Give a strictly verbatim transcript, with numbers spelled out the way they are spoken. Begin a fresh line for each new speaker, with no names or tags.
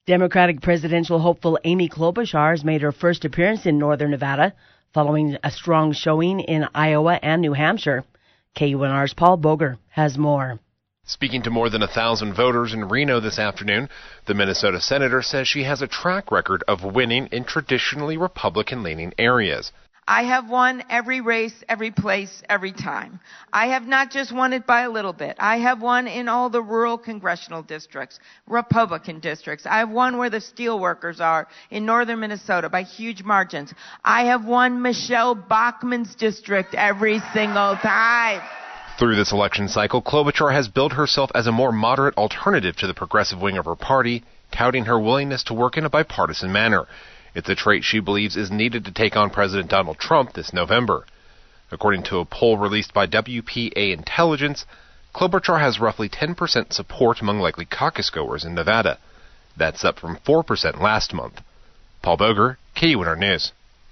Democratic presidential hopeful Amy Klobuchar has made her first appearance in northern Nevada following a strong showing in Iowa and New Hampshire. K U N R's Paul Boger has more.
Speaking to more than a thousand voters in Reno this afternoon, the Minnesota senator says she has a track record of winning in traditionally Republican-leaning areas.
I have won every race, every place, every time. I have not just won it by a little bit. I have won in all the rural congressional districts, Republican districts. I have won where the steelworkers are in northern Minnesota by huge margins. I have won Michelle Bachmann's district every single time.
Through this election cycle, Klobuchar has billed herself as a more moderate alternative to the progressive wing of her party, touting her willingness to work in a bipartisan manner. It's a trait she believes is needed to take on President Donald Trump this November. According to a poll released by W P A Intelligence, Klobuchar has roughly ten percent support among likely caucus goers in Nevada. That's up from four percent last month. Paul Boger, K U N R News.